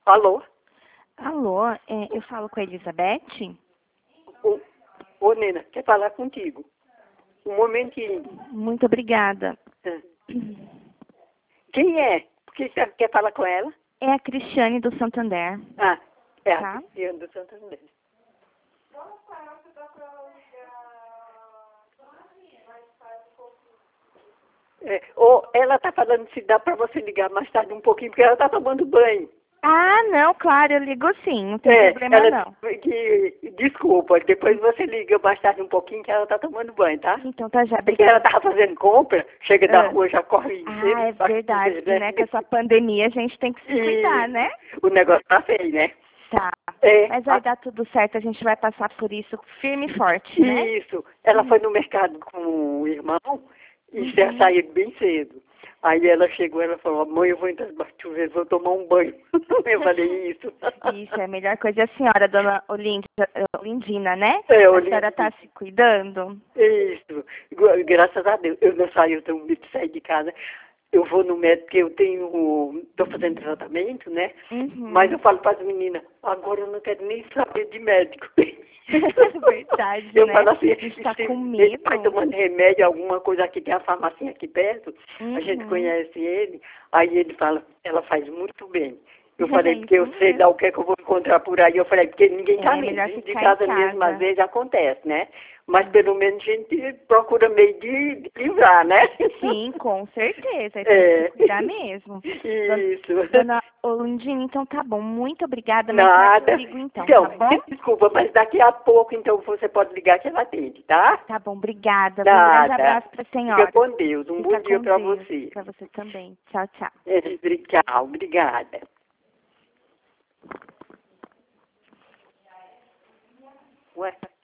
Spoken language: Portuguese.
Alô? Alô, eu falo com a Elizabeth? Ô, Nena, quer falar contigo? Um momentinho. Muito obrigada. Ah. Quem é? Por que você quer falar com ela? É a Cristiane do Santander. Ah, é a Tá. Cristiane do Santander. Ela tá falando se dá pra você ligar mais tarde um pouquinho, porque ela tá tomando banho. Ah, não, claro, eu ligo sim, não tem problema ela não. desculpa, depois você liga mais tarde um pouquinho que ela tá tomando banho, tá? Então tá já, Porque ela obrigada. tava fazendo compra, chega da rua, já corre cedo. É verdade, né? Com essa pandemia a gente tem que se cuidar, né? O negócio tá feio, né? Tá. É, Mas vai dar tudo certo, a gente vai passar por isso firme e forte, né? Isso. Ela foi no mercado com o irmão e já saiu bem cedo. Aí ela chegou, ela falou, mãe, eu vou entrar debaixo do chuveiro, vou tomar um banho. Eu falei, isso. Isso, é a melhor coisa. E a senhora, dona Olindina, né? É, A senhora tá se cuidando? Isso. Graças a Deus. Eu não saio, eu tenho medo de sair de casa. Eu vou no médico, porque estou fazendo tratamento, né? Mas eu falo para as meninas, agora eu não quero nem saber de médico. Verdade, Eu né? falo assim, A gente tá com ele medo. vai tomando remédio, alguma coisa aqui, tem a farmacinha aqui perto, a gente conhece ele, aí ele fala, ela faz muito bem. Eu falei, porque eu sei lá o que é que eu vou encontrar por aí. Eu falei, porque ninguém tá mesmo. Melhor De ficar casa em casa mesmo, às vezes acontece, né? Mas pelo menos a gente procura meio de livrar, né? Sim, com certeza. Tem que se cuidar mesmo. Isso. Dona Olindina, então tá bom. Muito obrigada, mas Nada. eu ligo então, tá bom? Desculpa, mas daqui a pouco, então, você pode ligar que ela atende, tá? Tá bom, obrigada. Um grande Nada. abraço pra senhora. Fica com Deus. Um bom dia pra você. Pra você também. Tchau, tchau. Tchau, obrigada. Ué?